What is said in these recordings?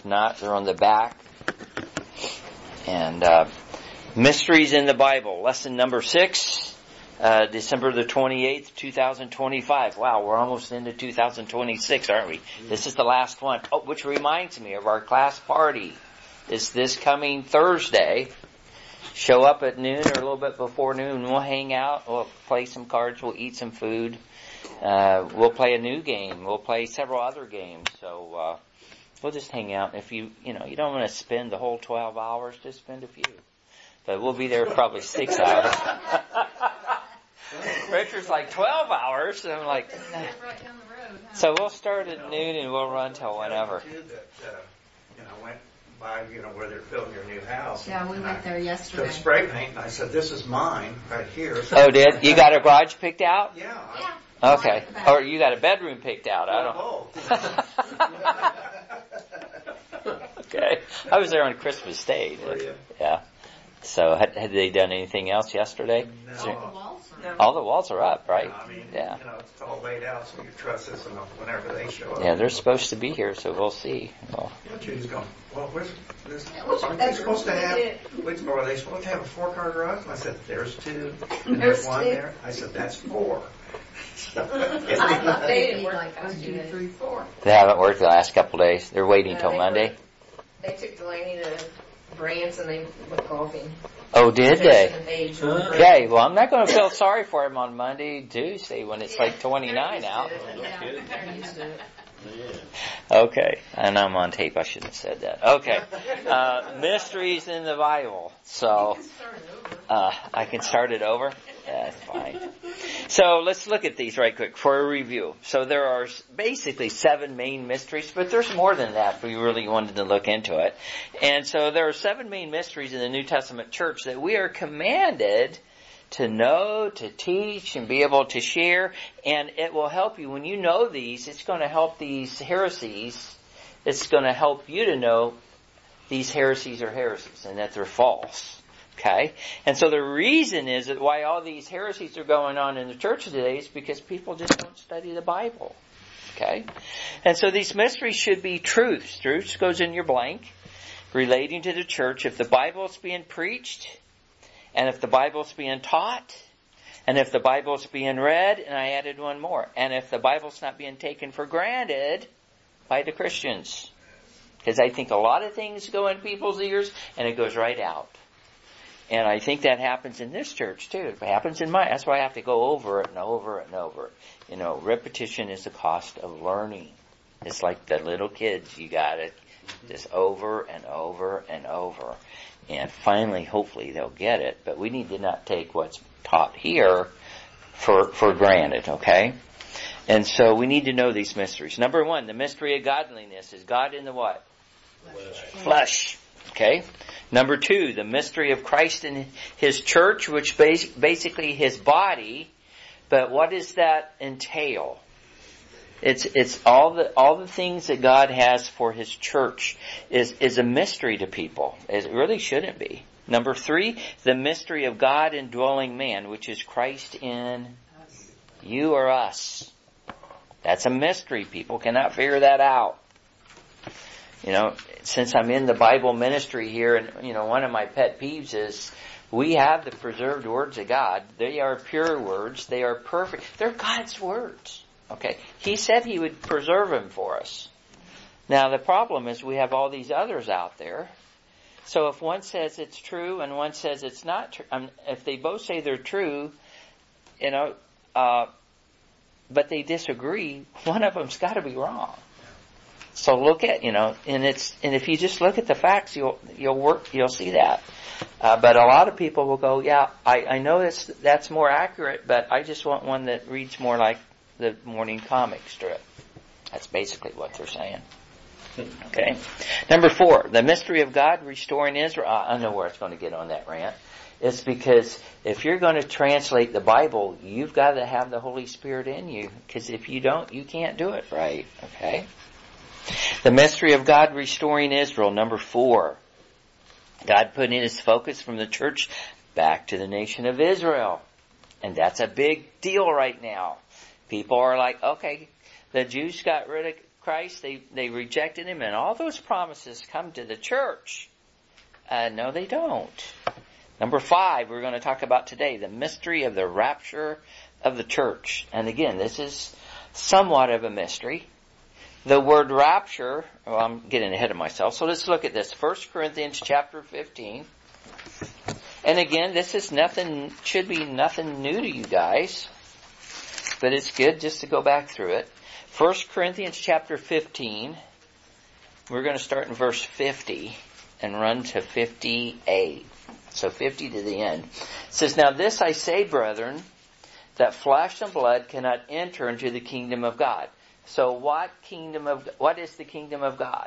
If not, they're on the back. And Mysteries in the Bible, lesson number 6, December the 28th, 2025. Wow, we're almost into 2026, aren't we? This is the last one. Oh, which reminds me of our class party. It's this coming Thursday. Show up at noon or a little bit before noon. We'll hang out. We'll play some cards. We'll eat some food. We'll play a new game. We'll play several other games. So we'll just hang out. If you don't want to spend the whole 12 hours, just spend a few. But we'll be there probably 6 hours. Richard's like 12 hours, and I'm like, nah. So we'll start at noon and we'll run till whenever. Went by, where they're building your new house. Yeah, we went there yesterday. Took spray paint, and I said, "This is mine right here." So oh, did you got a garage picked out? Yeah. Okay. Or you got a bedroom picked out? I don't. Okay. I was there on Christmas Day. Yeah. So had they done anything else yesterday? No. All the walls are up, right? Yeah, it's all laid out so your trusses and whenever they show up. Yeah, they're supposed to be here, so we'll see. Well, Judy's going, where's this? Aren't they supposed to have, are they supposed to have a 4-car garage? And I said, there's 2. And there's 1 there. I said, that's 4. I thought they didn't work like 1, 2, 3, 4. They haven't worked the last couple of days. They're waiting till Monday. They took Delaney to Brant's and they went golfing. Oh, did they? Okay, well, I'm not going to feel sorry for him on Monday, Tuesday, when it's like 29 out. Okay, and I'm on tape. I shouldn't have said that. Okay, mysteries in the Bible. So, I can start it over? That's fine. So let's look at these right quick for a review. So there are basically 7 main mysteries, but there's more than that if we really wanted to look into it. And so there are 7 main mysteries in the New Testament church that we are commanded to know, to teach, and be able to share. And it will help you. When you know these, it's going to help these heresies. It's going to help you to know these heresies are heresies and that they're false. Okay? And so the reason is that why all these heresies are going on in the church today is because people just don't study the Bible. Okay? And so these mysteries should be truths. Truths goes in your blank. Relating to the church. If the Bible is being preached, and if the Bible is being taught, and if the Bible is being read, and I added one more, and if the Bible is not being taken for granted by the Christians. Because I think a lot of things go in people's ears, and it goes right out. And I think that happens in this church too. It happens in mine. That's why I have to go over it and over it and over it. Repetition is the cost of learning. It's like the little kids. You got it just over and over and over. And finally, hopefully, they'll get it. But we need to not take what's taught here for granted, okay? And so we need to know these mysteries. Number 1, the mystery of godliness. Is God in the what? Flesh. Okay. Number 2, the mystery of Christ in His church, which basically His body. But what does that entail? It's all the things that God has for His church is a mystery to people. It really shouldn't be. Number 3, the mystery of God indwelling man, which is Christ in you or us. That's a mystery. People cannot figure that out. Since I'm in the Bible ministry here, and, one of my pet peeves is we have the preserved words of God. They are pure words. They are perfect. They're God's words. Okay. He said He would preserve them for us. Now, the problem is we have all these others out there. So if one says it's true and one says it's not true, if they both say they're true, but they disagree, one of them's got to be wrong. So look at, and if you just look at the facts, you'll see that. But a lot of people will go, yeah, I know that's more accurate, but I just want one that reads more like the morning comic strip. That's basically what they're saying. Okay. Number 4, the mystery of God restoring Israel. I know where it's going to get on that rant. It's because if you're going to translate the Bible, you've got to have the Holy Spirit in you. Because if you don't, you can't do it right. Okay. The mystery of God restoring Israel. Number 4, God putting His focus from the church back to the nation of Israel. And that's a big deal right now. People are like, okay, the Jews got rid of Christ, they rejected him, and all those promises come to the church. No, they don't. Number 5, we're going to talk about today, the mystery of the rapture of the church. And again, this is somewhat of a mystery. The word rapture, well, I'm getting ahead of myself, so let's look at this. 1 Corinthians chapter 15. And again, this is should be nothing new to you guys, but it's good just to go back through it. 1 Corinthians chapter 15, we're going to start in verse 50 and run to 58. So 50 to the end. It says, "Now this I say, brethren, that flesh and blood cannot enter into the kingdom of God." So what is the kingdom of God?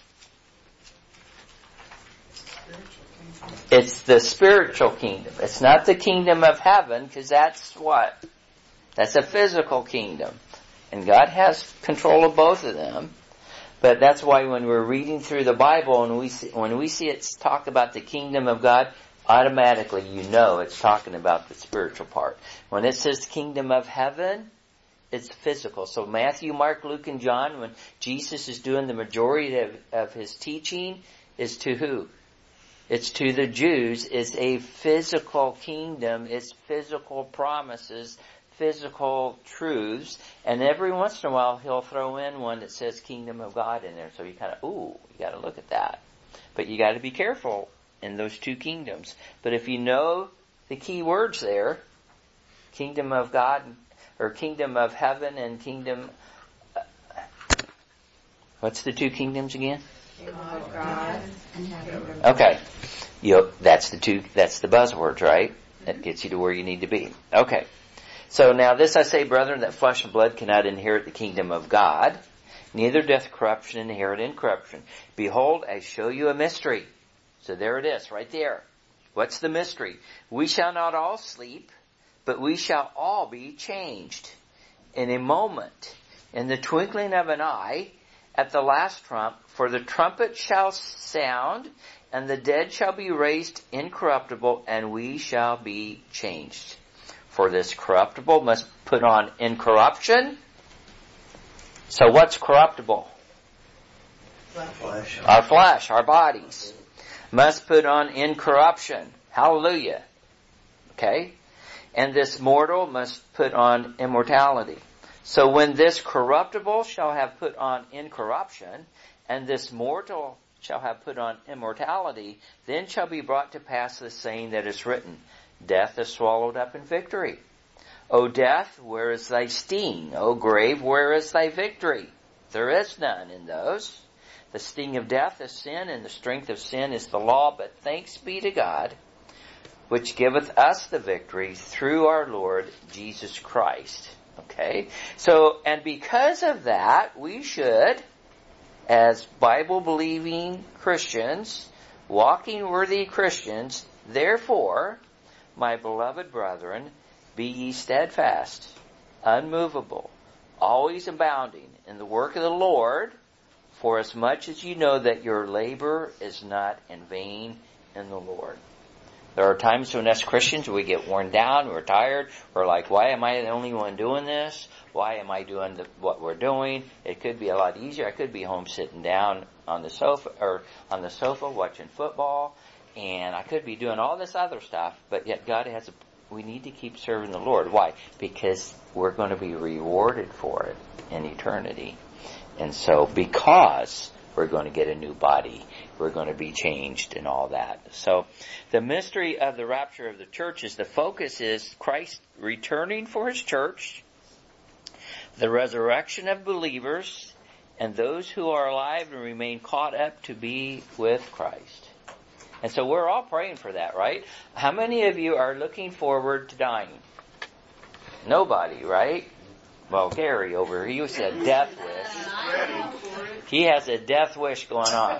It's the spiritual kingdom. It's not the kingdom of heaven, because that's what? That's a physical kingdom. And God has control of both of them. But that's why when we're reading through the Bible and when we see it talk about the kingdom of God, automatically you know it's talking about the spiritual part. When it says kingdom of heaven, it's physical. So Matthew, Mark, Luke, and John, when Jesus is doing the majority of his teaching, is to who? It's to the Jews. It's a physical kingdom. It's physical promises, physical truths. And every once in a while, he'll throw in one that says kingdom of God in there. So you kind of, you got to look at that. But you got to be careful in those two kingdoms. But if you know the key words there, kingdom of God, or kingdom of heaven and kingdom, what's the two kingdoms again? Of God. Okay. That's the buzzwords, right? That gets you to where you need to be. Okay. So now this I say, brethren, that flesh and blood cannot inherit the kingdom of God, neither doth corruption inherit incorruption. Behold, I show you a mystery. So there it is, right there. What's the mystery? We shall not all sleep, but we shall all be changed in a moment, in the twinkling of an eye, at the last trump. For the trumpet shall sound, and the dead shall be raised incorruptible, and we shall be changed. For this corruptible must put on incorruption. So what's corruptible? Flesh. Our flesh, our bodies. Must put on incorruption. Hallelujah. Okay? And this mortal must put on immortality. So when this corruptible shall have put on incorruption, and this mortal shall have put on immortality, then shall be brought to pass the saying that is written, Death is swallowed up in victory. O death, where is thy sting? O grave, where is thy victory? There is none in those. The sting of death is sin, and the strength of sin is the law. But thanks be to God, which giveth us the victory through our Lord Jesus Christ. Okay? So, and because of that, we should, as Bible-believing Christians, walking worthy Christians, therefore, my beloved brethren, be ye steadfast, unmovable, always abounding in the work of the Lord, for as much as you know that your labor is not in vain in the Lord. There are times when as Christians we get worn down, we're tired, we're like, why am I the only one doing this? Why am I doing what we're doing? It could be a lot easier. I could be home sitting down on the sofa watching football, and I could be doing all this other stuff, but yet God we need to keep serving the Lord. Why? Because we're going to be rewarded for it in eternity. And so because we're going to get a new body, we're going to be changed and all that. So the mystery of the rapture of the church is the focus is Christ returning for his church, the resurrection of believers, and those who are alive and remain caught up to be with Christ. And so we're all praying for that, right? How many of you are looking forward to dying? Nobody, right? Well, Gary over here, he said death wish. He has a death wish going on.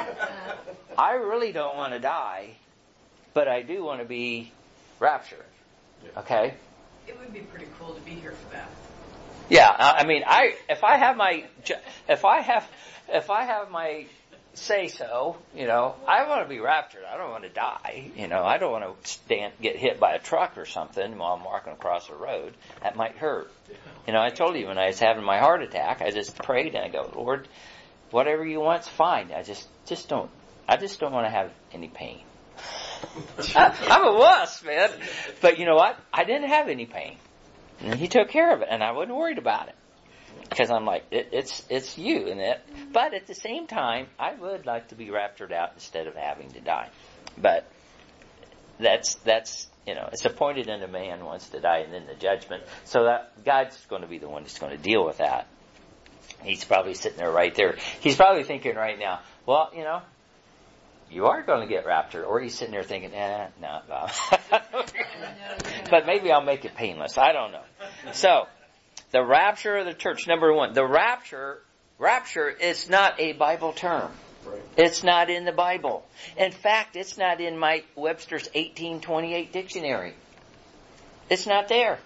I really don't want to die, but I do want to be raptured. Okay? It would be pretty cool to be here for that. Yeah, I mean, if I have my say so. I want to be raptured. I don't want to die. I don't want to get hit by a truck or something while I'm walking across the road. That might hurt. I told you when I was having my heart attack, I just prayed and I go, Lord, whatever you want's fine. I just don't want to have any pain. I'm a wuss, man. But you know what? I didn't have any pain. And He took care of it, and I wasn't worried about it. Because I'm like, it's you in it. But at the same time, I would like to be raptured out instead of having to die. But that's it's appointed unto man once to die and then the judgment. So that God's going to be the one that's going to deal with that. He's probably sitting there right there. He's probably thinking right now, well, you are going to get raptured. Or he's sitting there thinking, no. But maybe I'll make it painless. I don't know. So, the rapture of the church, number one. The rapture is not a Bible term. Right. It's not in the Bible. In fact, it's not in my Webster's 1828 dictionary. It's not there.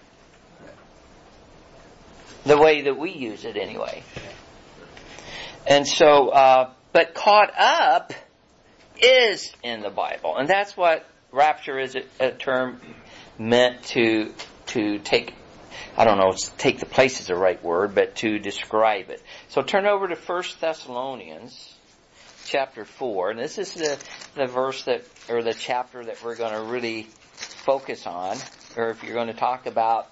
The way that we use it anyway. And so, but caught up is in the Bible. And that's what rapture is a term meant to take, I don't know, take the place is the right word, but to describe it. So turn over to 1 Thessalonians chapter 4. And this is the verse or the chapter that we're going to really focus on. Or if you're going to talk about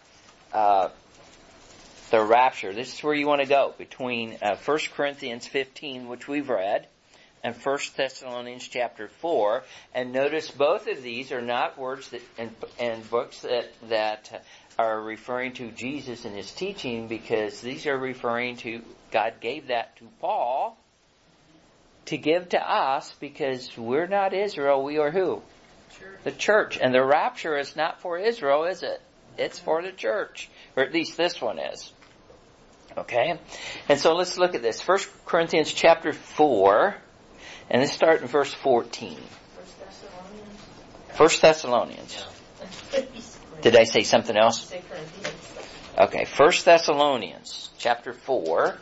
the rapture, this is where you want to go, between 1 Corinthians 15, which we've read, and 1 Thessalonians chapter 4. And notice both of these are not words that and books that are referring to Jesus and His teaching, because these are referring to, God gave that to Paul to give to us, because we're not Israel, we are who? Church. The church. And the rapture is not for Israel, is it? It's for the church. Or at least this one is. Okay? And so let's look at this. 1 Corinthians chapter 4. And let's start in verse 14. 1 Thessalonians. Did I say something else? Okay, 1 Thessalonians chapter 4.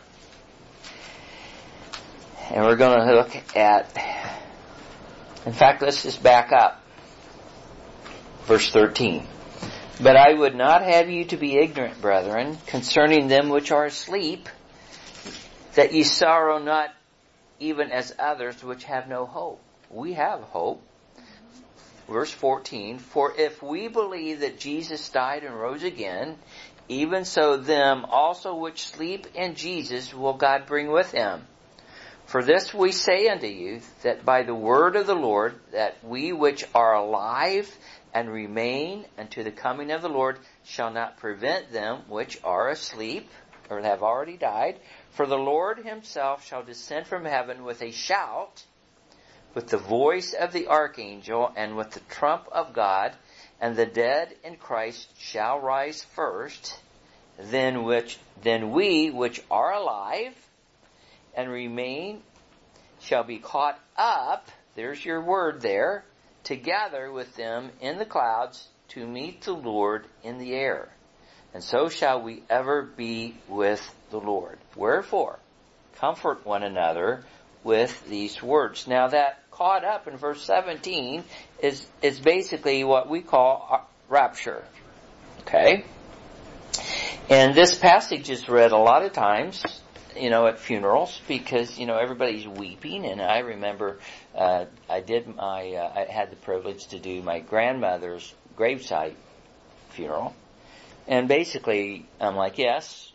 And we're going to look at, in fact, let's just back up. Verse 13. But I would not have you to be ignorant, brethren, concerning them which are asleep, that ye sorrow not even as others which have no hope. We have hope. Verse 14, for if we believe that Jesus died and rose again, even so them also which sleep in Jesus will God bring with Him. For this we say unto you, that by the word of the Lord, that we which are alive and remain unto the coming of the Lord shall not prevent them which are asleep, or have already died. For the Lord Himself shall descend from heaven with a shout, with the voice of the archangel, and with the trump of God, and the dead in Christ shall rise first. Then we which are alive and remain shall be caught up, there's your word there, together with them in the clouds to meet the Lord in the air. And so shall we ever be with the Lord. Wherefore, comfort one another with these words. Now that caught up in verse 17 is basically what we call rapture. Okay? And this passage is read a lot of times, at funerals, because, everybody's weeping. And I remember, I had the privilege to do my grandmother's gravesite funeral. And basically, I'm like, yes,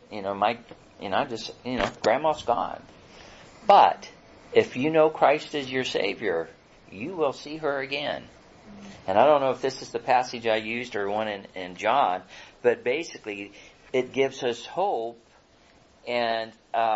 grandma's gone. But if you know Christ as your Savior, you will see her again. And I don't know if this is the passage I used or one in John, but basically it gives us hope, and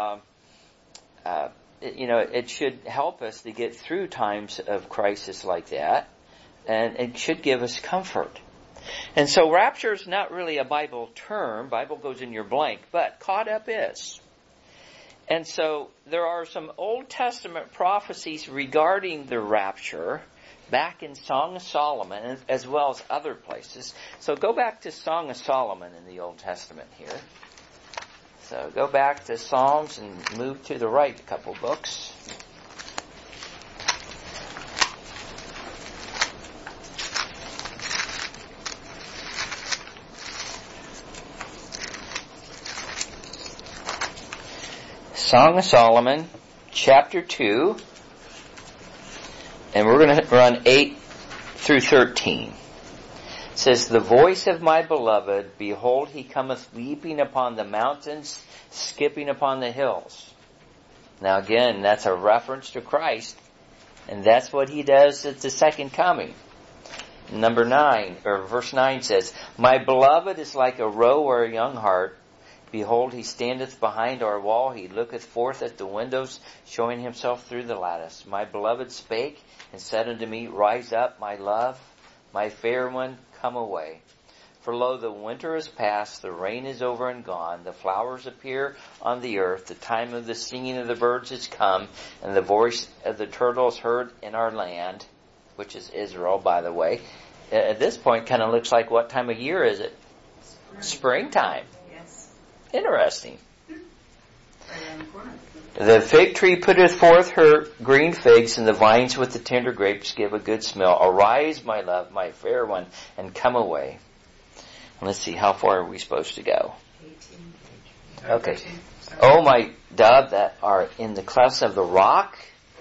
it should help us to get through times of crisis like that, and it should give us comfort. And so rapture is not really a Bible term. Bible goes in your blank, but caught up is. And so there are some Old Testament prophecies regarding the rapture back in Song of Solomon, as well as other places. So go back to Song of Solomon in the Old Testament here. So go back to Psalms and move to the right a couple books. Song of Solomon, chapter 2, and we're going to run 8 through 13. It says, "The voice of my beloved, behold, he cometh leaping upon the mountains, skipping upon the hills." Now again, that's a reference to Christ, and that's what he does at the second coming. Number 9, or verse 9 says, "My beloved is like a roe or a young hart. Behold, he standeth behind our wall. He looketh forth at the windows, showing himself through the lattice. My beloved spake and said unto me, Rise up, my love, my fair one, come away. For lo, the winter is past, the rain is over and gone, the flowers appear on the earth, the time of the singing of the birds is come, and the voice of the turtle is heard in our land," which is Israel, by the way. At this point, kind of looks like, what time of year is it? Springtime. Yes. Interesting. Right around the corner. "The fig tree putteth forth her green figs, and the vines with the tender grapes give a good smell. Arise, my love, my fair one, and come away." Let's see, how far are we supposed to go? 18. Okay. "Oh, my dove that are in the clefts of the rock."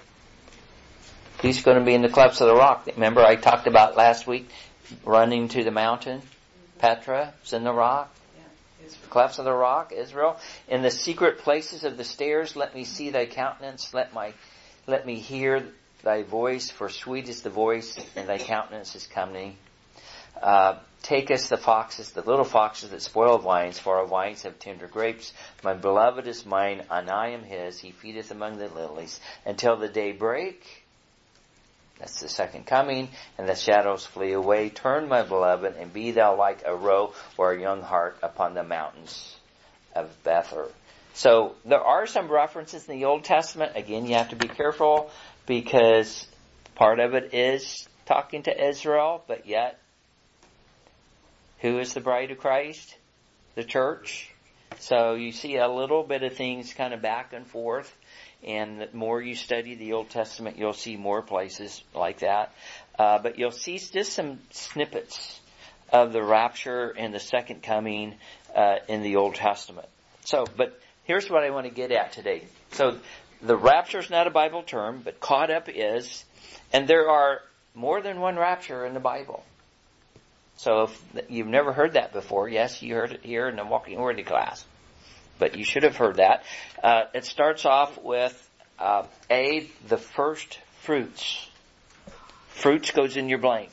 He's going to be in the clefts of the rock. Remember I talked about last week, running to the mountain? Petra is in the rock. Clefts of the rock, Israel. "In the secret places of the stairs, let me see thy countenance. Let me hear thy voice, for sweet is the voice, and thy countenance is coming. Take us the foxes, the little foxes that spoil vines, for our vines have tender grapes. My beloved is mine, and I am his. He feedeth among the lilies until the day break." That's the second coming. "And the shadows flee away. Turn, my beloved, and be thou like a roe or a young hart upon the mountains of Bether." So there are some references in the Old Testament. Again, you have to be careful because part of it is talking to Israel, but yet, who is the bride of Christ? The church. So you see a little bit of things kind of back and forth. And the more you study the Old Testament, you'll see more places like that. But you'll see just some snippets of the rapture and the second coming in the Old Testament. So, but here's what I want to get at today. So the rapture is not a Bible term, but caught up is. And there are more than one rapture in the Bible. So if you've never heard that before, yes, you heard it here in the Walking Worthy class. But you should have heard that. It starts off with the first fruits. Fruits goes in your blank.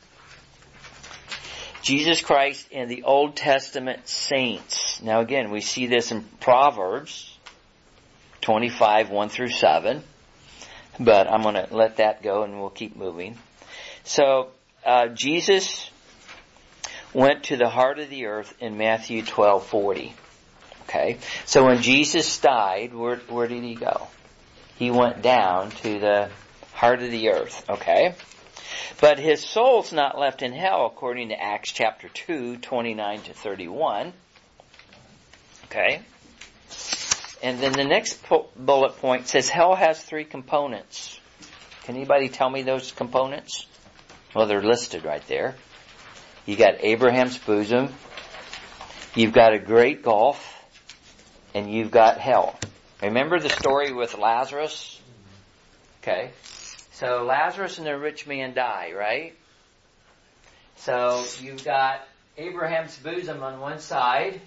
Jesus Christ and the Old Testament saints. Now again, we see this in Proverbs 25, 1 through 7. But I'm going to let that go and we'll keep moving. So Jesus went to the heart of the earth in Matthew 12:40. Okay, so when Jesus died, where did he go? He went down to the heart of the earth. Okay, but his soul's not left in hell, according to Acts chapter 2, 29 to 31. Okay, and then the next bullet point says hell has 3 components. Can anybody tell me those components? Well, they're listed right there. You got Abraham's bosom, you've got a great gulf, and you've got hell. Remember the story with Lazarus? Okay. So Lazarus and the rich man die, right? So you've got Abraham's bosom on one side.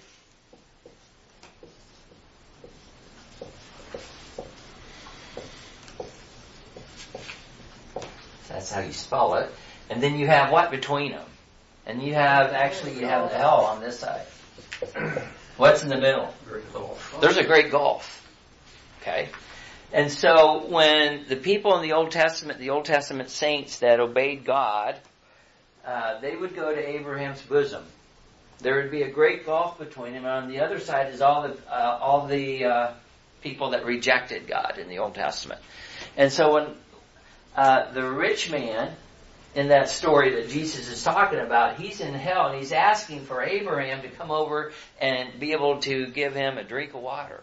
That's how you spell it. And then you have what between them? And you have hell on this side. What's in the middle? Great gulf. There's a great gulf. Okay? And so when the people in the Old Testament saints that obeyed God, they would go to Abraham's bosom. There would be a great gulf between them, and on the other side is all the people that rejected God in the Old Testament. And so when the rich man in that story that Jesus is talking about, he's in hell and he's asking for Abraham to come over and be able to give him a drink of water.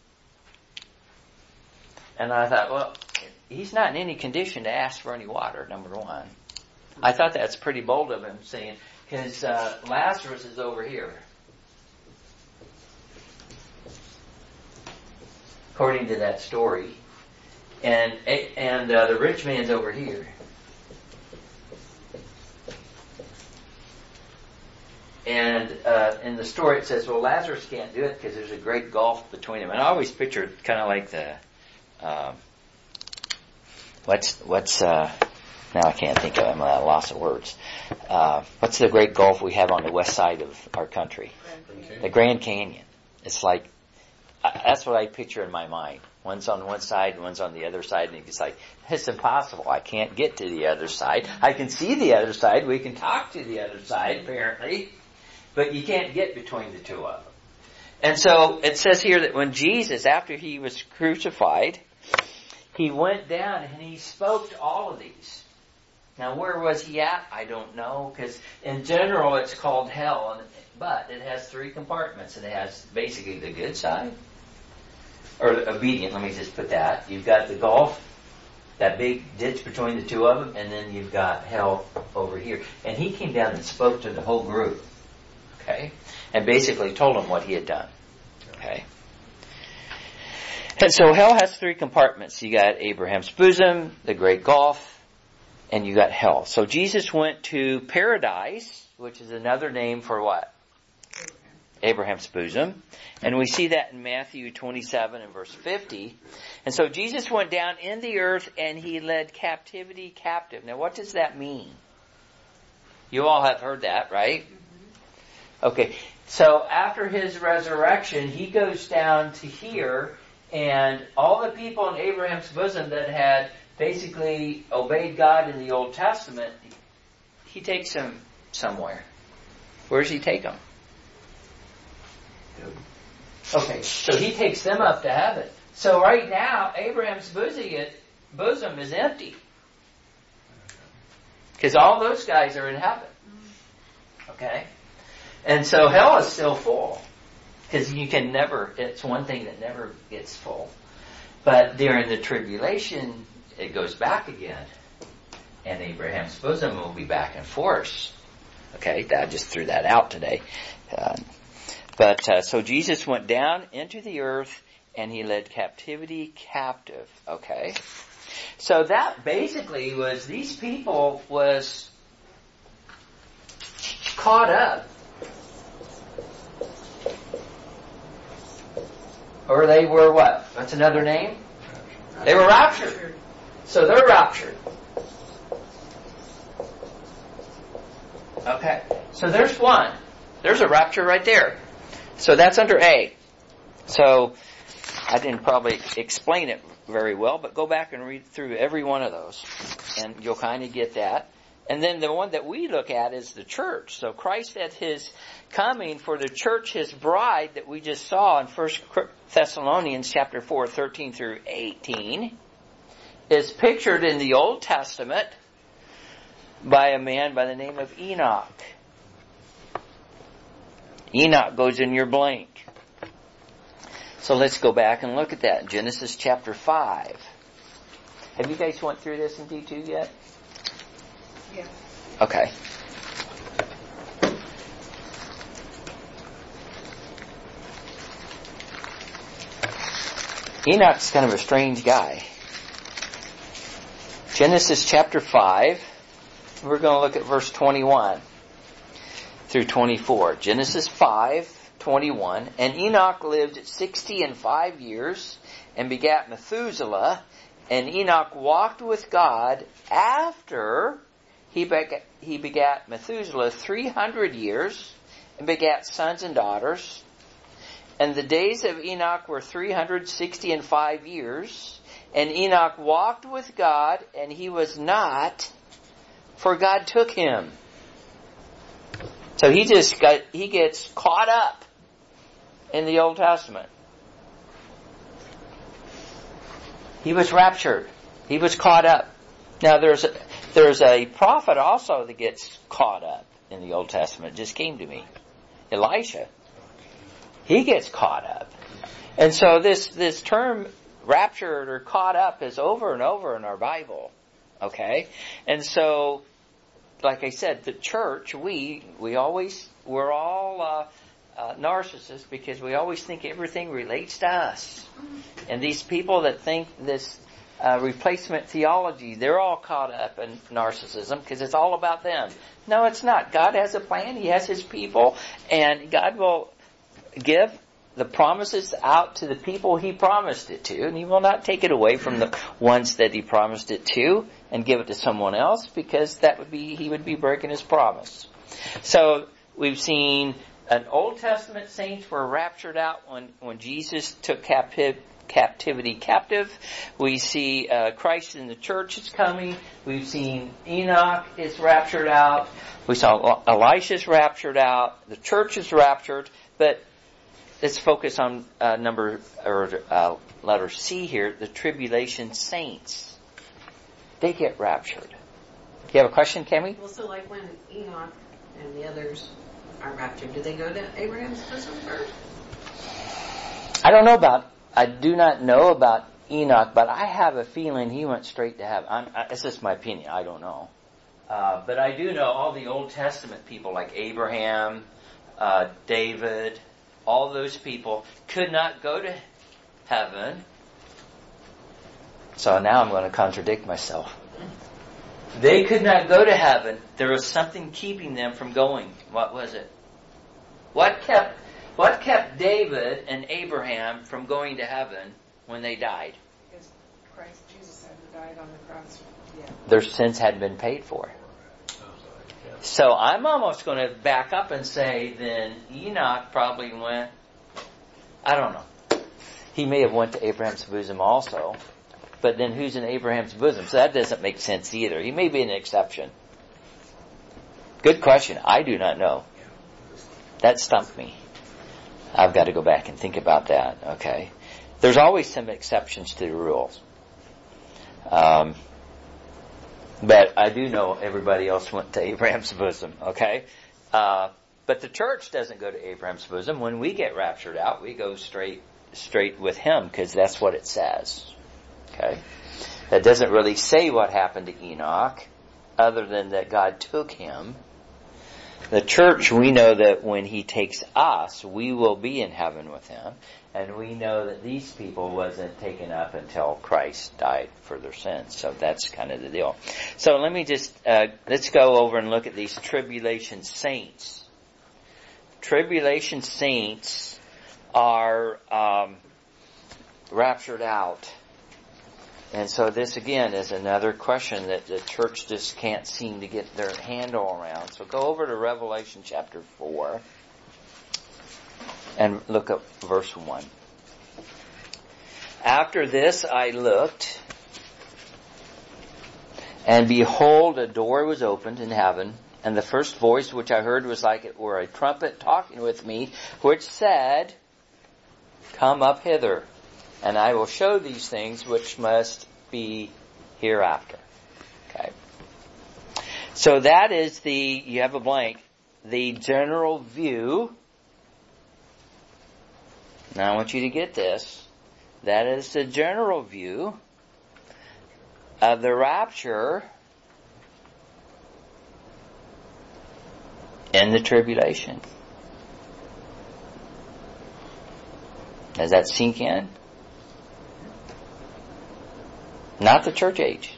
And I thought, well, he's not in any condition to ask for any water, number one. I thought that's pretty bold of him saying, because Lazarus is over here. according to that story. And the rich man's over here. And in the story it says, well, Lazarus can't do it because there's a great gulf between them. And I always picture it kind of like the, now I can't think of it, I'm at a loss of words. What's the great gulf we have on the west side of our country? The Grand Canyon. It's like, that's what I picture in my mind. One's on one side, one's on the other side, and it's like, it's impossible. I can't get to the other side. I can see the other side. We can talk to the other side, apparently. But you can't get between the two of them. And so it says here that when Jesus, after he was crucified, he went down and he spoke to all of these. Now where was he at? I don't know, because in general it's called hell, but it has 3 compartments. It has basically the good side, or obedient, let me just put that. You've got the gulf, that big ditch between the two of them, and then you've got hell over here. And he came down and spoke to the whole group. Okay? And basically told them what he had done. Okay? And so hell has 3 compartments. You got Abraham's bosom, the great gulf, and you got hell. So Jesus went to paradise, which is another name for what? Abraham's bosom. And we see that in Matthew 27 and verse 50. And so Jesus went down in the earth and he led captivity captive. Now what does that mean? You all have heard that, right? Okay, so after his resurrection, he goes down to here, and all the people in Abraham's bosom that had basically obeyed God in the Old Testament, he takes them somewhere. Where does he take them? Okay, so he takes them up to heaven. So right now, Abraham's bosom is empty. Because all those guys are in heaven. Okay? And so hell is still full. Because you can never, it's one thing that never gets full. But during the tribulation, it goes back again. And Abraham's bosom will be back in force. Okay, I just threw that out today. So Jesus went down into the earth and he led captivity captive. Okay? So that basically was, these people was caught up. Or they were what? That's another name? They were raptured. So they're raptured. Okay. So there's one. There's a rapture right there. So that's under A. So I didn't probably explain it very well, but go back and read through every one of those. And you'll kind of get that. And then the one that we look at is the church. So Christ at his coming for the church, his bride, that we just saw in 1 Thessalonians chapter 4, 13 through 18, is pictured in the Old Testament by a man by the name of Enoch. Enoch goes in your blank. So let's go back and look at that. Genesis chapter 5. Have you guys went through this in D2 yet? Yeah. Okay. Enoch's kind of a strange guy. Genesis chapter 5. We're going to look at verse 21 through 24. Genesis 5:21. And Enoch lived 65 years and begat Methuselah. And Enoch walked with God after he begat Methuselah 300 years and begat sons and daughters. And the days of Enoch were 365 years. And Enoch walked with God, and he was not, for God took him. So he gets caught up in the Old Testament. He was raptured. He was caught up. Now there's a prophet also that gets caught up in the Old Testament. It just came to me. Elisha. He gets caught up. And so this term raptured or caught up is over and over in our Bible. Okay? And so, like I said, the church, we're all narcissists because we always think everything relates to us. And these people that think this replacement theology, they're all caught up in narcissism because it's all about them. No, it's not. God has a plan. He has His people. And God will give the promises out to the people He promised it to. And He will not take it away from the ones that He promised it to and give it to someone else, because He would be breaking His promise. So we've seen an Old Testament saints were raptured out when Jesus took captivity captive. We see Christ in the church is coming. We've seen Enoch is raptured out. We saw Elisha's raptured out. The church is raptured. But let's focus on letter C here, the tribulation saints. They get raptured. You have a question, Kemi? Well, so like when Enoch and the others are raptured, do they go to Abraham's bosom first? I do not know about Enoch, but I have a feeling he went straight to heaven. It's just my opinion. I don't know. But I do know all the Old Testament people like Abraham, David, all those people could not go to heaven. So now I'm going to contradict myself. They could not go to heaven. There was something keeping them from going. What was it? What kept David and Abraham from going to heaven when they died? Because Christ Jesus had died on the cross. Yeah. Their sins had been paid for. So I'm almost going to back up and say then Enoch probably went, I don't know. He may have went to Abraham's bosom also. But then who's in Abraham's bosom? So that doesn't make sense either. He may be an exception. Good question. I do not know. That stumped me. I've got to go back and think about that. Okay. There's always some exceptions to the rules. But I do know everybody else went to Abraham's bosom. Okay. But the church doesn't go to Abraham's bosom. When we get raptured out, we go straight with Him, because that's what it says. Okay. That doesn't really say what happened to Enoch, other than that God took him. The church, we know that when He takes us, we will be in heaven with Him. And we know that these people wasn't taken up until Christ died for their sins. So that's kind of the deal. So let me just, let's go over and look at these tribulation saints. Tribulation saints are raptured out. And so this, again, is another question that the church just can't seem to get their handle around. So go over to Revelation chapter 4 and look up verse 1. After this I looked, and behold, a door was opened in heaven, and the first voice which I heard was like it were a trumpet talking with me, which said, Come up hither, and I will show these things which must be hereafter. Okay. So that is you have a blank, the general view. Now I want you to get this. That is the general view of the rapture and the tribulation. Does that sink in? Not the church age.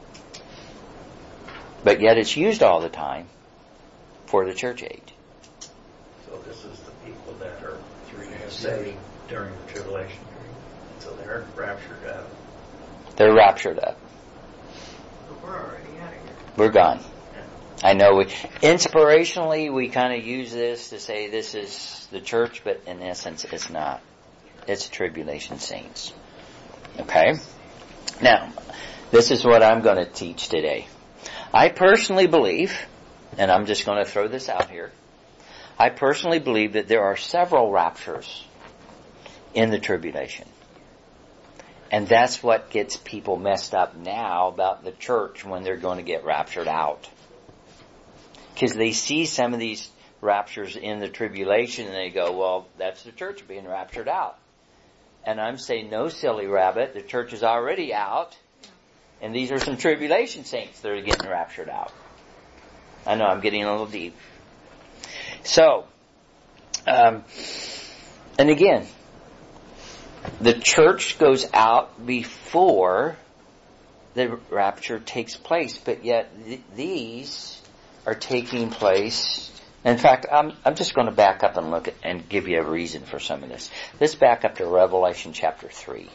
But yet it's used all the time for the church age. So this is the people that are saved during the tribulation period. So they're raptured up. They're raptured up. But we're already out of here. We're gone. I know inspirationally we kind of use this to say this is the church, but in essence it's not. It's tribulation saints. Okay? Now, this is what I'm going to teach today. I personally believe, and I'm just going to throw this out here, I personally believe that there are several raptures in the tribulation. And that's what gets people messed up now about the church when they're going to get raptured out. Because they see some of these raptures in the tribulation and they go, well, that's the church being raptured out. And I'm saying, no, silly rabbit, the church is already out. And these are some tribulation saints that are getting raptured out. I know I'm getting a little deep. So, And again, the church goes out before the rapture takes place, but yet these are taking place. In fact, I'm just going to back up and look at and give you a reason for some of this. Let's back up to Revelation chapter 3.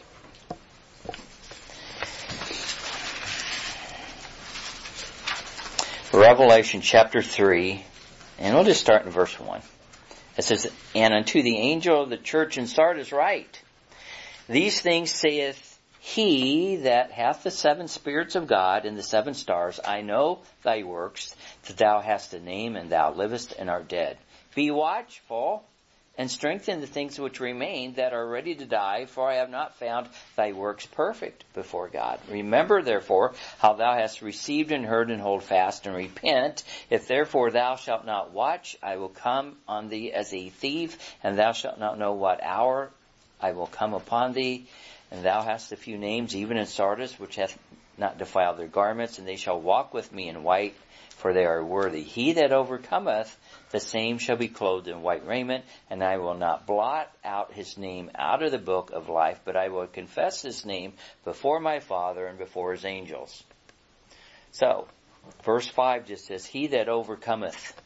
Revelation chapter 3, and we'll just start in verse 1. It says, "And unto the angel of the church in Sardis write, These things saith he that hath the 7 spirits of God and the 7 stars. I know thy works, that thou hast a name, and thou livest and art dead. Be watchful, and strengthen the things which remain that are ready to die, for I have not found thy works perfect before God. Remember therefore how thou hast received and heard, and hold fast and repent. If therefore thou shalt not watch, I will come on thee as a thief, and thou shalt not know what hour I will come upon thee. And thou hast a few names, even in Sardis, which hath not defiled their garments, and they shall walk with me in white, for they are worthy. He that overcometh, the same shall be clothed in white raiment, and I will not blot out his name out of the book of life, but I will confess his name before my Father and before his angels." So, verse 5 just says, "He that overcometh."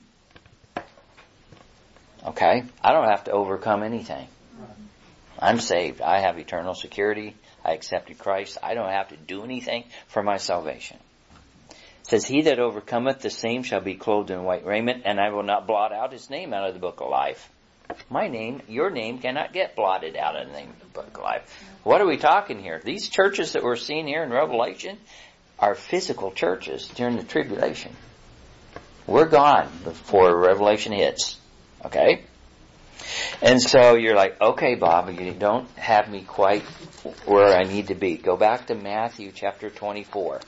Okay? I don't have to overcome anything. I'm saved. I have eternal security. I accepted Christ. I don't have to do anything for my salvation. It says, "He that overcometh, the same shall be clothed in white raiment, and I will not blot out his name out of the book of life." My name, your name, cannot get blotted out of the book of life. What are we talking here? These churches that we're seeing here in Revelation are physical churches during the tribulation. We're gone before Revelation hits. Okay? And so you're like, okay, Bob, you don't have me quite where I need to be. Go back to Matthew chapter 24.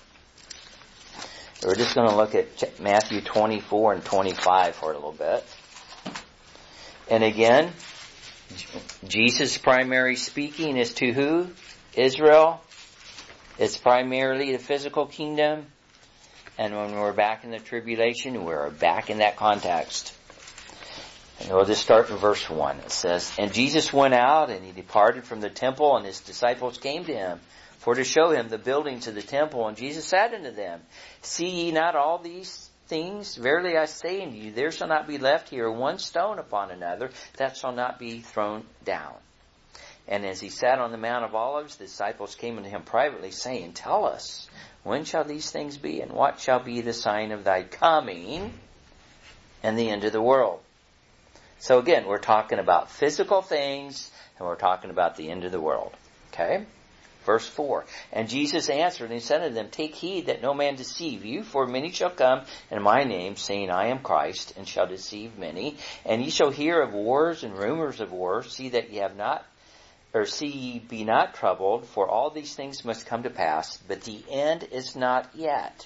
We're just going to look at Matthew 24 and 25 for a little bit. And again, Jesus' primary speaking is to who? Israel. It's primarily the physical kingdom. And when we're back in the tribulation, we're back in that context. And we'll just start in verse 1. It says, "And Jesus went out, and he departed from the temple, and his disciples came to him, for to show him the buildings of the temple. And Jesus said unto them, See ye not all these things? Verily I say unto you, there shall not be left here one stone upon another that shall not be thrown down. And as he sat on the Mount of Olives, the disciples came unto him privately, saying, Tell us, when shall these things be, and what shall be the sign of thy coming and the end of the world?" So again, we're talking about physical things, and we're talking about the end of the world. Okay? Verse 4, "And Jesus answered and said unto them, Take heed that no man deceive you, for many shall come in my name, saying, I am Christ, and shall deceive many. And ye shall hear of wars and rumors of wars. See that ye be not troubled, for all these things must come to pass, but the end is not yet."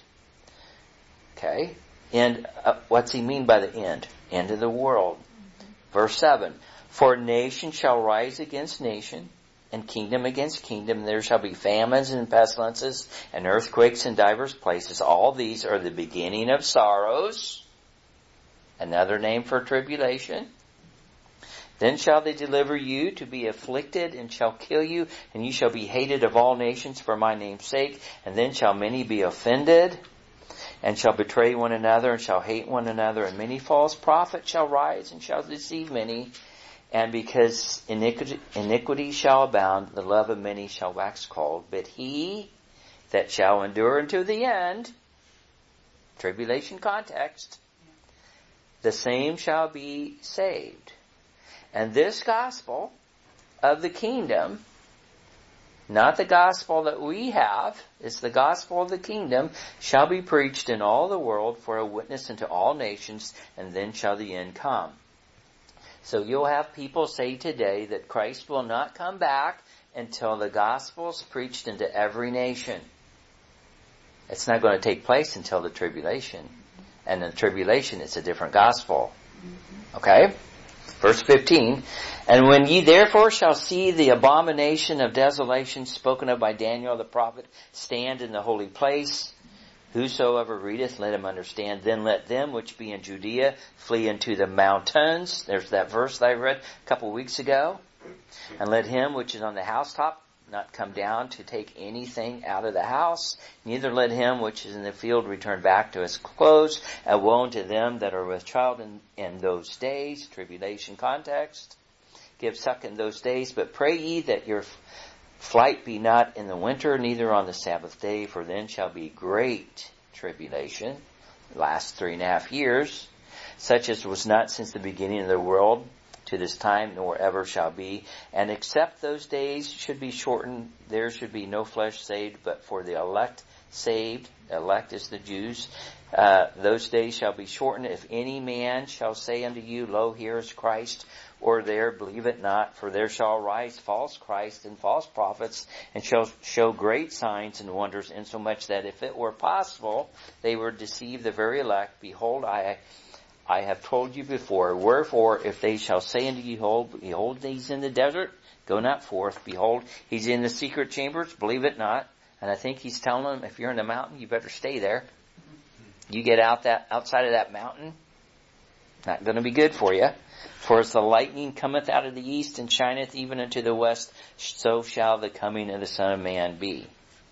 Okay? And what's he mean by the end? End of the world. Verse 7, "For nation shall rise against nation, and kingdom against kingdom. There shall be famines and pestilences, and earthquakes in divers places. All these are the beginning of sorrows." Another name for tribulation. "Then shall they deliver you to be afflicted, and shall kill you, and ye shall be hated of all nations for my name's sake. And then shall many be offended, and shall betray one another, and shall hate one another. And many false prophets shall rise, and shall deceive many. And because iniquity shall abound, the love of many shall wax cold. But he that shall endure unto the end," tribulation context, "the same shall be saved. And this gospel of the kingdom," not the gospel that we have, it's the gospel of the kingdom, "shall be preached in all the world for a witness unto all nations, and then shall the end come." So you'll have people say today that Christ will not come back until the gospel is preached into every nation. It's not going to take place until the tribulation. And in the tribulation, it's a different gospel. Okay? Verse 15, "And when ye therefore shall see the abomination of desolation spoken of by Daniel the prophet stand in the holy place, Whosoever readeth, let him understand. Then let them which be in Judea flee into the mountains. There's that verse that I read a couple weeks ago. And let him which is on the housetop not come down to take anything out of the house. Neither let him which is in the field return back to his clothes. And woe unto them that are with child in those days. Tribulation context. Give suck in those days. But pray ye that your flight be not in the winter, neither on the Sabbath day, for then shall be great tribulation, last 3.5 years, such as was not since the beginning of the world to this time, nor ever shall be. And except those days should be shortened, there should be no flesh saved, but for the elect saved, elect is the Jews, those days shall be shortened. If any man shall say unto you, Lo, here is Christ, or there, believe it not, for there shall arise false Christs and false prophets, and shall show great signs and wonders, insomuch that if it were possible, they would deceive the very elect. Behold, I have told you before. Wherefore, if they shall say unto you, behold, he's in the desert, go not forth. Behold, he's in the secret chambers, believe it not. And I think he's telling them, if you're in the mountain, you better stay there. You get outside of that mountain, not going to be good for you. For as the lightning cometh out of the east and shineth even unto the west, so shall the coming of the Son of Man be.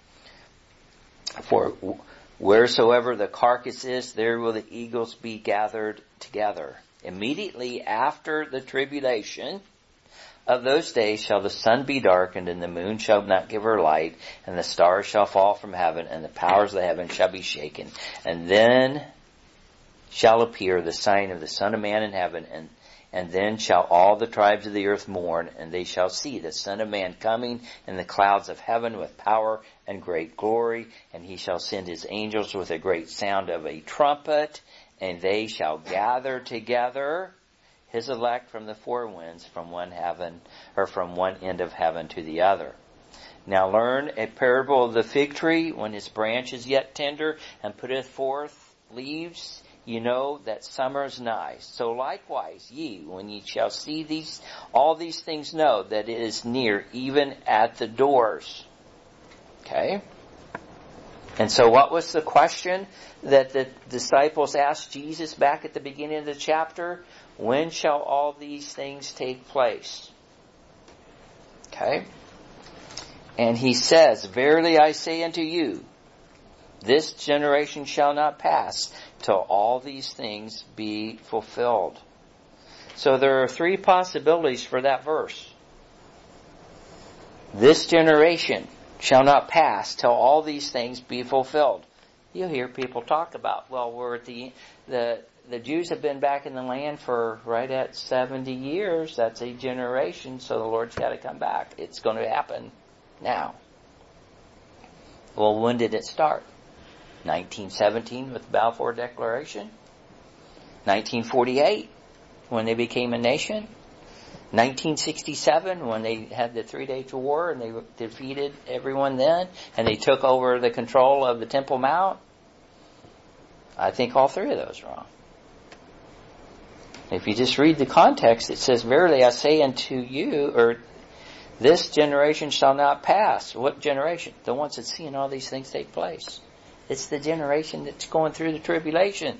For wheresoever the carcass is, there will the eagles be gathered together. Immediately after the tribulation of those days shall the sun be darkened, and the moon shall not give her light, and the stars shall fall from heaven, and the powers of the heaven shall be shaken. And then shall appear the sign of the Son of Man in heaven, and then shall all the tribes of the earth mourn, and they shall see the Son of Man coming in the clouds of heaven with power and great glory. And he shall send his angels with a great sound of a trumpet, and they shall gather together his elect from the four winds, from one end of heaven to the other. Now learn a parable of the fig tree. When his branch is yet tender, and putteth forth leaves, you know that summer is nigh. So likewise, ye, when ye shall see all these things, know that it is near, even at the doors. Okay? And so what was the question that the disciples asked Jesus back at the beginning of the chapter? When shall all these things take place? Okay? And he says, Verily I say unto you, this generation shall not pass till all these things be fulfilled. So there are 3 possibilities for that verse. This generation shall not pass till all these things be fulfilled. You hear people talk about, well, we're at the Jews have been back in the land for right at 70 years. That's a generation, so the Lord's got to come back. It's going to happen now. Well, when did it start? 1917 with the Balfour Declaration. 1948 when they became a nation. 1967 when they had the 3-day war and they defeated everyone then, and they took over the control of the Temple Mount. I think all 3 of those are wrong. If you just read the context, it says, Verily I say unto you, or this generation shall not pass. What generation? The ones that's seeing all these things take place. It's the generation that's going through the tribulation.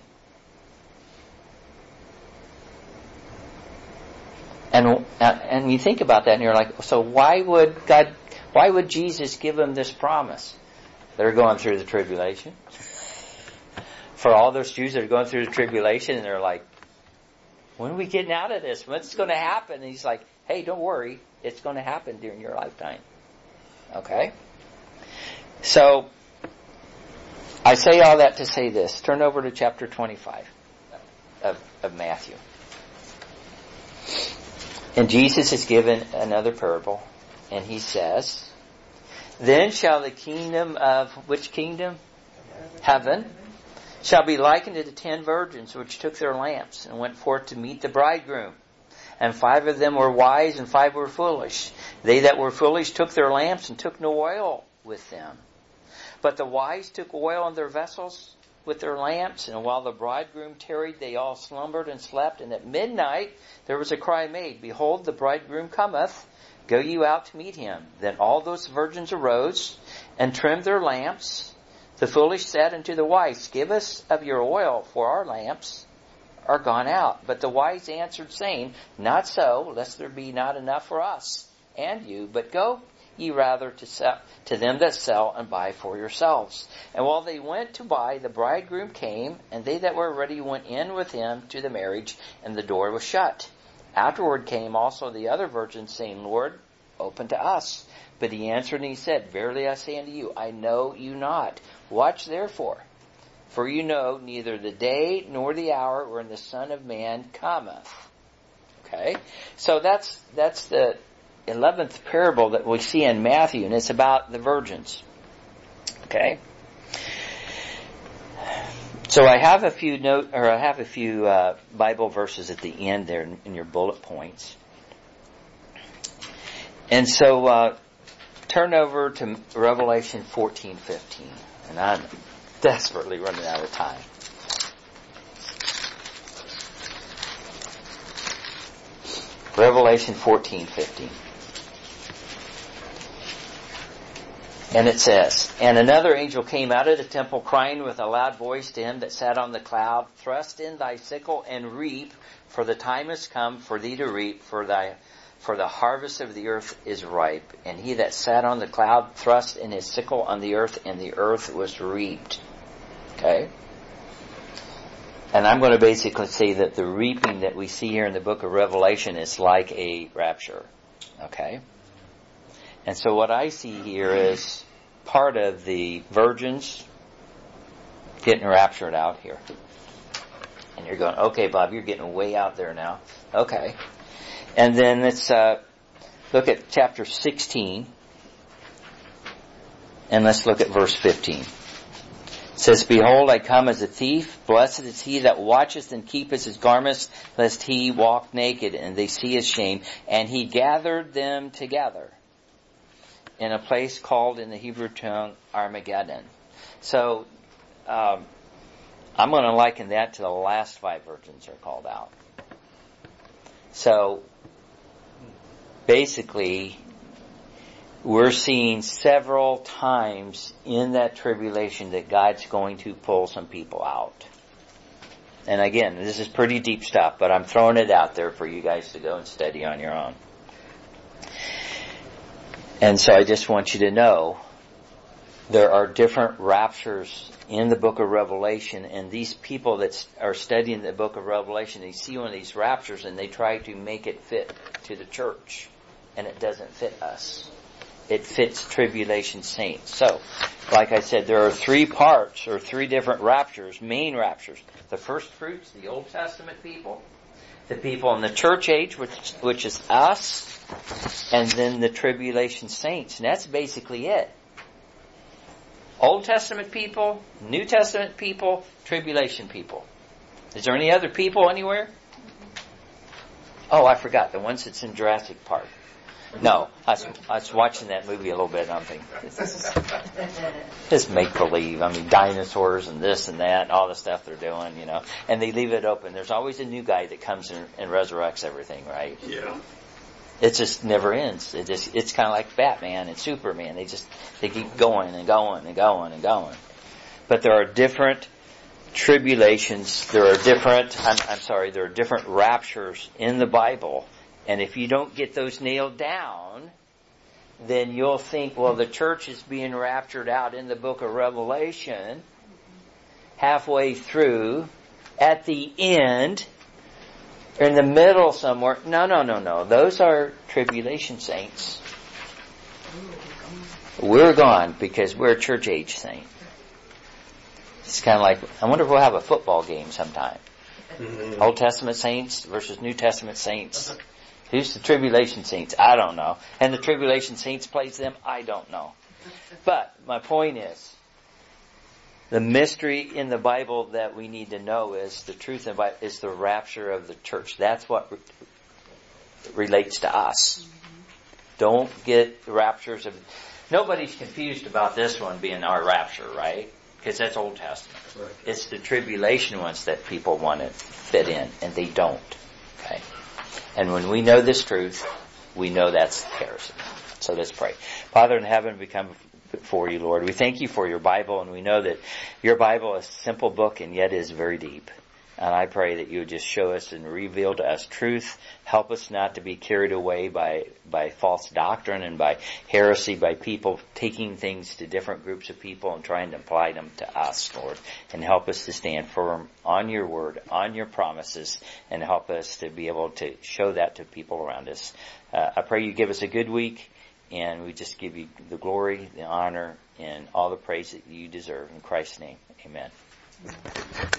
And you think about that and you're like, so why would Jesus give them this promise? They're going through the tribulation. For all those Jews that are going through the tribulation, and they're like, when are we getting out of this? What's going to happen? And he's like, hey, don't worry. It's going to happen during your lifetime. Okay? So, I say all that to say this. Turn over to chapter 25 of Matthew. And Jesus is given another parable. And he says, Then shall the kingdom of, which kingdom? Heaven. Shall be likened to the 10 virgins which took their lamps and went forth to meet the bridegroom. And 5 of them were wise and 5 were foolish. They that were foolish took their lamps and took no oil with them. But the wise took oil in their vessels with their lamps, and while the bridegroom tarried, they all slumbered and slept. And at midnight there was a cry made, Behold, the bridegroom cometh, go you out to meet him. Then all those virgins arose and trimmed their lamps. The foolish said unto the wise, Give us of your oil, for our lamps are gone out. But the wise answered, saying, Not so, lest there be not enough for us and you, but go ye rather to them that sell and buy for yourselves. And while they went to buy, the bridegroom came, and they that were ready went in with him to the marriage, and the door was shut. Afterward came also the other virgins, saying, Lord, open to us. But he answered and he said, Verily I say unto you, I know you not. Watch therefore, for you know neither the day nor the hour wherein the Son of Man cometh. Okay? So that's the 11th parable that we see in Matthew, and it's about the virgins. Okay? So I have a few Bible verses at the end there in your bullet points. And so turn over to Revelation 14:15, and I'm desperately running out of time. Revelation 14:15. And it says, And another angel came out of the temple, crying with a loud voice to him that sat on the cloud, Thrust in thy sickle and reap, for the time is come for thee to reap, for the harvest of the earth is ripe. And he that sat on the cloud thrust in his sickle on the earth, and the earth was reaped. Okay? And I'm going to basically say that the reaping that we see here in the book of Revelation is like a rapture. Okay? And so what I see here is part of the virgins getting raptured out here. And you're going, okay, Bob, you're getting way out there now. Okay. And then let's look at chapter 16. And let's look at verse 15. It says, Behold, I come as a thief. Blessed is he that watcheth and keepeth his garments, lest he walk naked, and they see his shame. And he gathered them together in a place called in the Hebrew tongue Armageddon. So, I'm going to liken that to the last 5 virgins are called out. So, basically, we're seeing several times in that tribulation that God's going to pull some people out. And again, this is pretty deep stuff, but I'm throwing it out there for you guys to go and study on your own. And so I just want you to know there are different raptures in the book of Revelation, and these people that are studying the book of Revelation, they see one of these raptures and they try to make it fit to the church, and it doesn't fit us. It fits tribulation saints. So, like I said, there are 3 parts or 3 different raptures, main raptures. The first fruits, the Old Testament people, the people in the church age, which is us, and then the tribulation saints. And that's basically it. Old Testament people, New Testament people, tribulation people. Is there any other people anywhere? Oh, I forgot. The ones that's in Jurassic Park. No, I was watching that movie a little bit, and I'm thinking, this make-believe. I mean, dinosaurs and this and that, and all the stuff they're doing, you know. And they leave it open. There's always a new guy that comes in and resurrects everything, right? Yeah. It just never ends. It's kind of like Batman and Superman. They keep going and going and going and going. But there are different tribulations. There are different raptures in the Bible. And if you don't get those nailed down, then you'll think, well, the church is being raptured out in the book of Revelation, halfway through, at the end, or in the middle somewhere. No. Those are tribulation saints. We're gone because we're a church age saint. It's kind of like, I wonder if we'll have a football game sometime. Mm-hmm. Old Testament saints versus New Testament saints. Who's the tribulation saints? I don't know. And the tribulation saints plays them? I don't know. But my point is, the mystery in the Bible that we need to know is the truth in the Bible is the rapture of the church. That's what relates to us. Don't get raptures of... Nobody's confused about this one being our rapture, right? Because that's Old Testament. Right. It's the tribulation ones that people want to fit in, and they don't. Okay? And when we know this truth, we know that's heresy. So let's pray. Father in heaven, we come before you, Lord. We thank you for your Bible, and we know that your Bible is a simple book and yet is very deep. And I pray that you would just show us and reveal to us truth. Help us not to be carried away by false doctrine and by heresy, by people taking things to different groups of people and trying to apply them to us, Lord. And help us to stand firm on your word, on your promises, and help us to be able to show that to people around us. I pray you give us a good week, and we just give you the glory, the honor, and all the praise that you deserve. In Christ's name, amen.